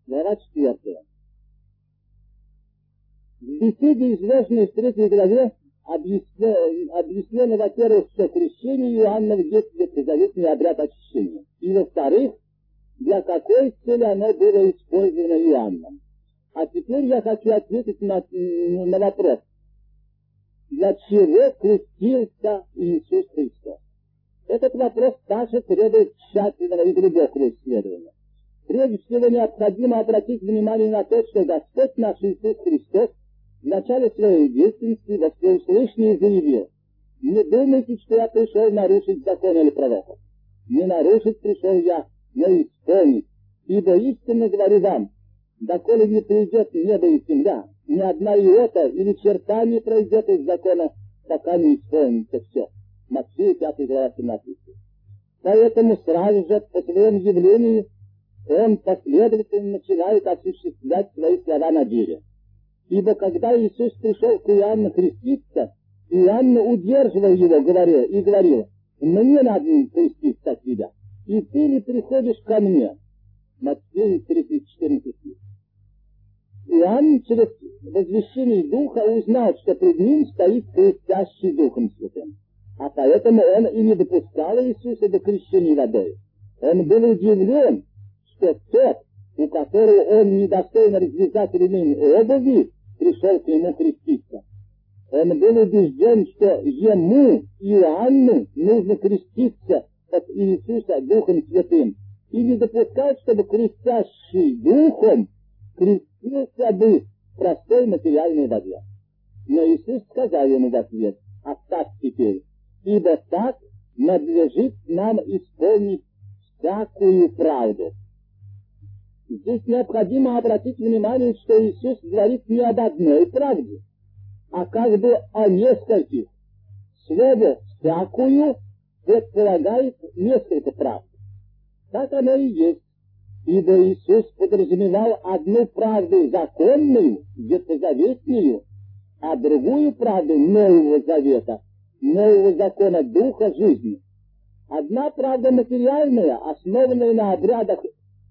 Глава 4. В беседе, изложенной в 3 главе, объяснено, во-первых, что крещение Иоанна в детстве призаветный обряд очищения. И, во-вторых, для какой цели оно было использовано Иоанном. А теперь я хочу ответить на вопрос. Для чего крестился Иисус Христос? Этот вопрос также требует тщательного и глубокого исследования. Прежде всего необходимо обратить внимание на то, что Господь наш Иисус Христос в начале своей деятельности во всеуслышание заявил: «Не думайте, что я пришел нарушить закон или пророков. Не нарушить пришел я, но исполнить. Ибо истинно говорю вам, доколе не придет небо и земля, ни одна иота или черта не пройдет из закона, пока не исполнится все». Матфея 5 глава 17. Поэтому сразу же по своему явлению он последовательно начинает осуществлять свои слова на деле. Ибо когда Иисус пришел к Иоанну креститься, Иоанн удерживал его, говорил: «Мне надо креститься от тебя, и ты ли приходишь ко мне?» Матфея 3:14. Иоанн через возвещение Духа узнал, что пред ним стоит крестящий Духом Святым. А поэтому он и не допускал Иисуса до крещения водой. Он был удивлен, что тот, у которого он недостойно развязать ремень обуви, пришел к нему креститься. Он был убежден, что ему, Иоанну, нужно креститься от Иисуса Духом Святым, и не допускал, чтобы крестящий Духом крестился бы в простой материальной воде. Но Иисус сказал ему в ответ: «Оставь теперь, ибо так надлежит нам исполнить всякую правду». Здесь необходимо обратить внимание, что Иисус говорит не об одной правде, а как бы о нескольких. Слово «всякую» предполагает несколько правд. Так оно и есть, ибо Иисус подразумевал одну правду законную, ветхозаветную, а другую правду Нового Завета, Нового Закона Духа жизни. Одна правда материальная, основанная на обрядах,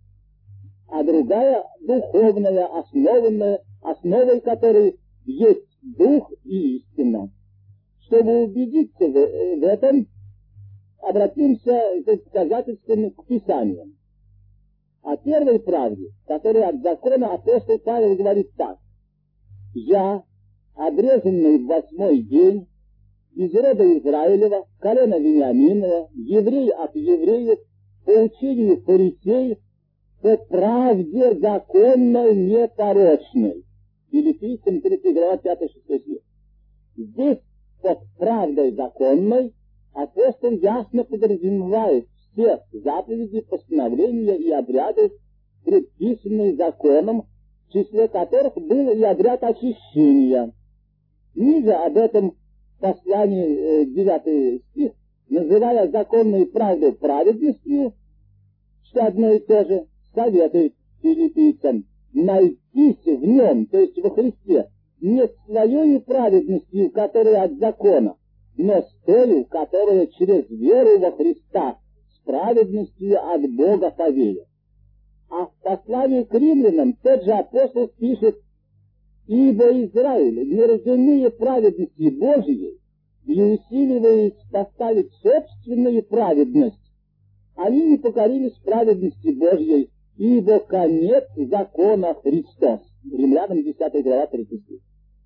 а другая духовная, основой которой есть Дух и истина. Чтобы убедиться в этом, обратимся к доказательствам к Писанию. О первой правде, которая от закона, апостол Павел говорит так: «Я, обрезанный в 8-й день, из рода Израилева, колена Вениаминова, еврей от евреев, по учению фарисеев, по правде законной непорочной». Филиппийцам 3 глава 5-6 стих. Здесь под правдой законной апостол ясно подразумевает все заповеди, постановления и обряды, предписанные законом, в числе которых был и обряд очищения. Ниже об этом послании 9 стих, называя законную правду праведностью, что одно и то же, советует филиппийцам найтись в нем, то есть во Христе, не с своей праведностью, которая от закона, но с той, которая через веру во Христа, с праведностью от Бога по вере. А в послании к римлянам тот же апостол пишет: «Ибо Израиль, не разумея праведности Божией и усиливаясь поставить собственную праведность, они не покорились праведности Божьей, ибо конец закона Христос». Римлянам 10 глава 3 стих.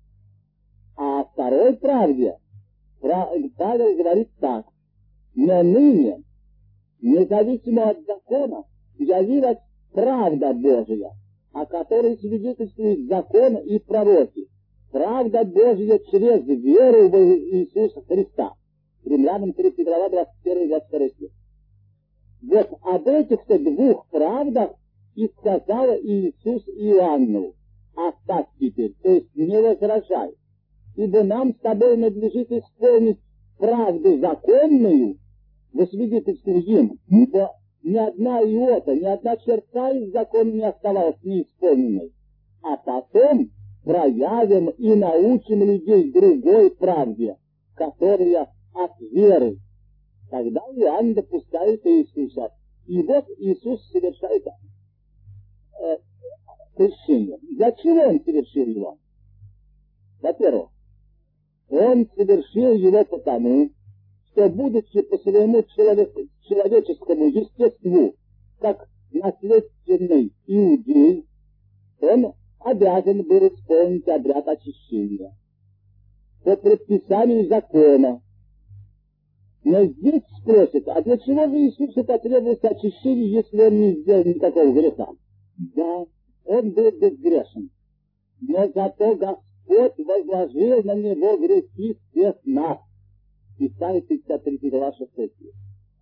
А о второй правде Павел говорит так: «Но ныне, независимо от закона, явилась правда Божия, о которой свидетельствует закон и пророки, правда Божия через веру в Иисуса Христа». Римлянам 3 глава 21-22 стих. Вот об этих-то двух правдах и сказал Иисус Иоанну: «Оставь теперь, то есть не возражай, ибо нам с тобой надлежит исполнить правду законную, во свидетельстве им, ибо ни одна иота, ни одна черта из закона не оставалась неисполненной, а потом проявим и научим людей другой правде, которая от веры». Тогда Иоанн допускает Иисуса. И вот Иисус совершает крещения. Для чего он совершил его? Во-первых, он совершил его потому, что, будучи по своему человеческому естеству, как наследственный иудей, он обязан был исполнить обряд очищения по предписанию закона. Но здесь спросят, а для чего же Иисусу потребовалось очищение, если он не сделал никакого греха? Да, он был безгрешен, но зато Господь возложил на него грехи всех нас. Исайя 53 глава 6 стих.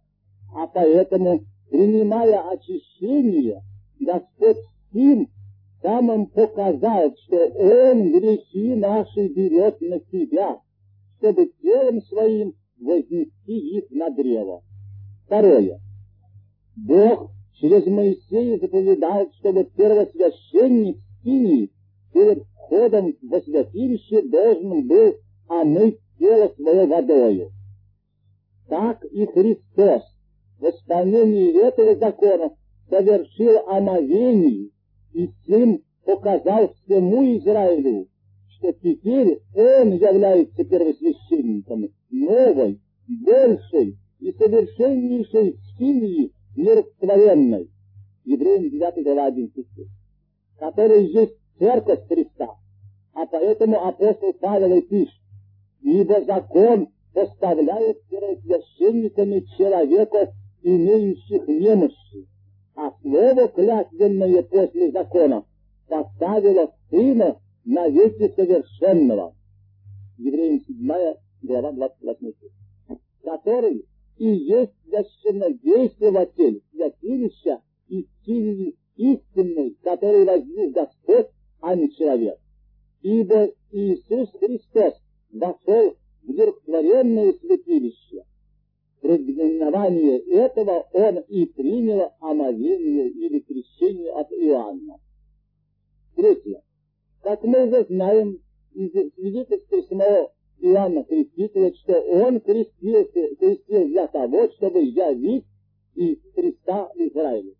А поэтому, принимая очищение, Господь им самым показал, что Он грехи наши берет на себя, чтобы телом своим вознести их на древо. Второе. Бог через Моисея заповедал, чтобы первосвященник Скинии перед входом во святилище должен был омыть тело свое водою. Так и Христос в исполнении этого закона совершил омовение и всем показал всему Израилю, что теперь Он является первосвященником новой, большей и совершеннейшей скинии нерастворенной, Евреям 9 глава 11 стих, которая есть церковь Христа. А поэтому апостол Павел и пишет: ибо закон поставляет первосвященниками человеков, имеющих немощи, а слово клятвенное после закона поставило Сына навеки совершенного. Евреям 7 глава 28 стих. Который и есть священнодействователь святилища и силы истинной, который возвел Господь, а не человек. Ибо Иисус Христос вошел в нерастворенное святилище. Предзнаменование этого Он и принял омовение или крещение от Иоанна. Третье. Как мы уже знаем из свидетельства самого Иоанна Крестителя, что он крестил для того, чтобы явить и Христа Израилю.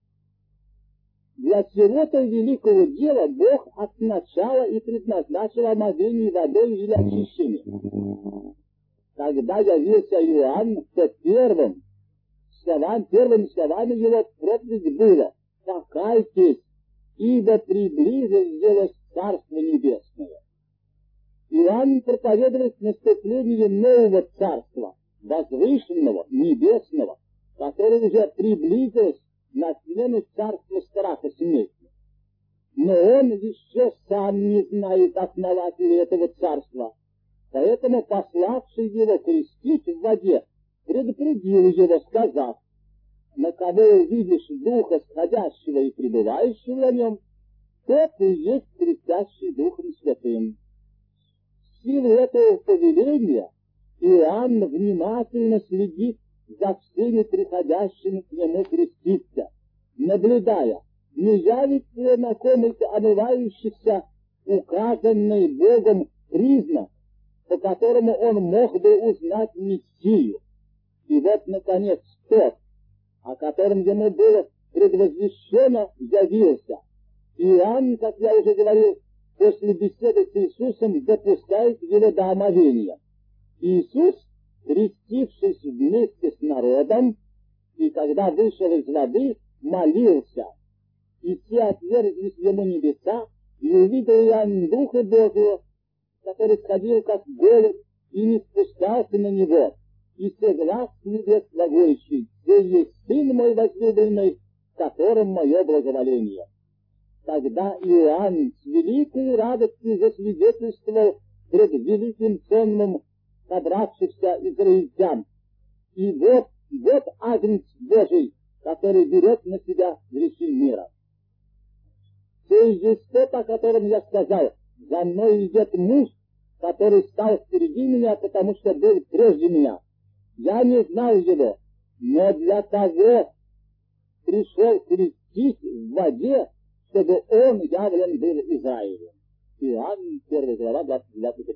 Для всего-то великого дела Бог от начала и предназначил омовение водой или очищение. Когда явился Иоанн, то первыми словами его проповедь было: «Покайтесь, ибо приблизилось Царство Небесное». Иоанн проповедует наступление нового царства, возвышенного, небесного, которое уже приблизилось на смену царства страха смерти. Но он еще сам не знает основателя этого царства, поэтому пославший его крестить в воде предупредил его, сказав: на кого увидишь Духа сходящего и пребывающего на нем, тот и есть крестящий Духом Святым. В силу этого повеления Иоанн внимательно следит за всеми приходящими к нему креститься, наблюдая, не явится ли на ком-то омывающихся указанный Богом признак, по которому он мог бы узнать Мессию. И вот, наконец, тот, о котором ему было предвозвещено, явился. Иоанн, как я уже говорил, после беседы с Иисусом допускает его до омовения. Иисус, крестившись вместе с народом, и когда вышел из воды, молился. И все отверзлись ему небеса, и увидел Иоанн Духа Божия, который сходил как голубь и не спускался на него. И все глаз с небес глаголющий: «Сей есть Сын мой возлюбленный, в котором мое благоволение». Тогда Иоанн с великой радостью засвидетельствовал пред великим сонмом собравшихся израильтян: и вот Агнец Божий, который берет на себя грехи мира. Сей есть тот, о котором я сказал: за мной идет муж, который стал впереди меня, потому что был прежде меня. Я не знал его, но для того пришел крестить в воде, чтобы он явлен был Израилю. Иоанн, 1 глава, 29-30.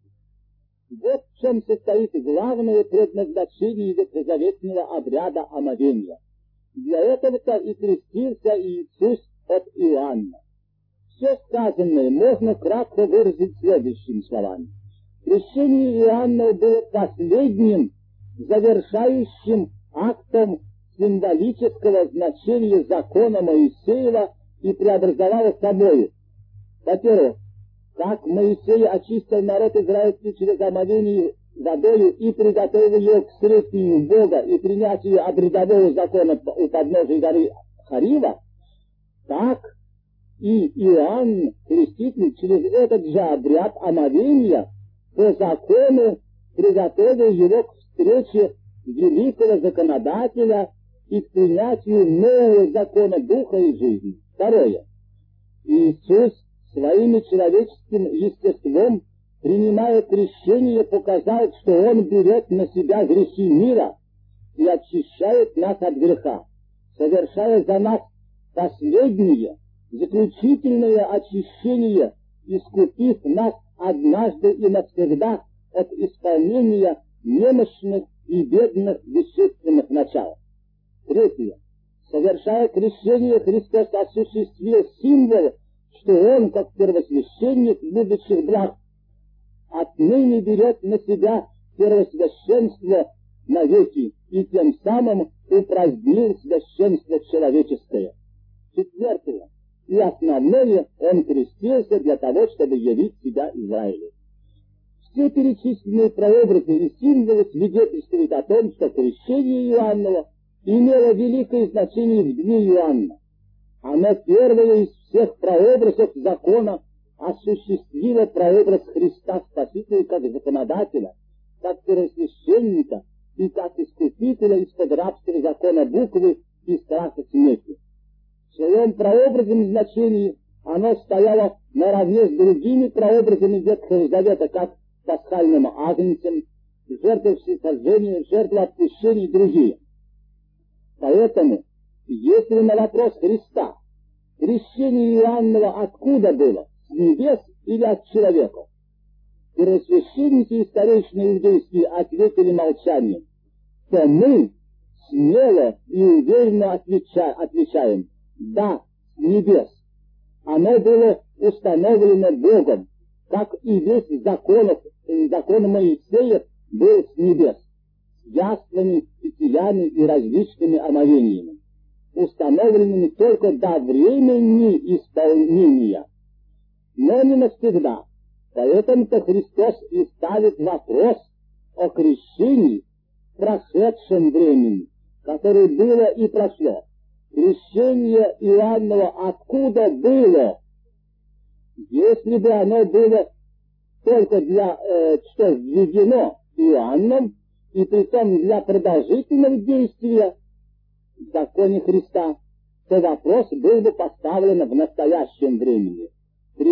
Вот в чем состоит главное предназначение ветхозаветного обряда омовения. Для этого-то и крестился Иисус от Иоанна. Все сказанное можно кратко выразить следующими словами. Крещение Иоанна было последним, завершающим актом символического значения закона Моисеева и преобразовало собою. Во-первых, как Моисей очистил народ израильский через омовение водою и приготовил ее к встретию Бога и принятию обрядового закона у подножия горы Харива, так и Иоанн Креститель через этот же обряд омовения по закону приготовил его к встрече великого законодателя и к принятию нового закона духа и жизни. Второе. Иисус своим человеческим естеством, принимая крещение, показал, что Он берет на себя грехи мира и очищает нас от греха, совершая за нас последнее, заключительное очищение, искупив нас однажды и навсегда от исполнения немощных и бедных бесчувственных начал. Третье. Совершая крещение, Христос осуществил символ, что Он, как первосвященник будущих благ, отныне берет на себя первосвященство навеки и тем самым упразднил священство человеческое. Четвертое. И основное, Он крестился для того, чтобы явить себя Израилю. Все перечисленные прообразы и символы свидетельствуют о том, что крещение Иоаннова имело великое значение в дни Иоанна. Оно первое из всех прообразов закона осуществило прообраз Христа Спасителя как законодателя, как первосвященника и как искупителя из-под рабского закона буквы и страха смерти. В своем прообразном значении оно стояло наравне с другими прообразами Ветхого Завета, как пасхальным агнцем, жертвой всесожжения, жертвой отпущения и другие. Поэтому, если на вопрос Христа, крещение Иоаннова откуда было, с небес или от человека, первосвященники и старейшины иудейские ответили молчанием, то мы смело и уверенно отвечаем: да, с небес. Оно было установлено Богом, как и весь закон Моисея был с небес, с яствами, фитилями и различными омовениями, установленными только до времени исполнения, но не навсегда. Поэтому-то Христос и ставит вопрос о крещении в прошедшем времени, которое было и прошло. Крещение Иоаннова откуда было? Если бы оно было только что введено Иоанном, и притом для продолжительного действия в законе Христа, то вопрос был бы поставлен в настоящем времени.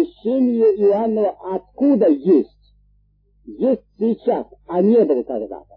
Крещение Иоаннова откуда есть? Есть сейчас, а не было когда-то.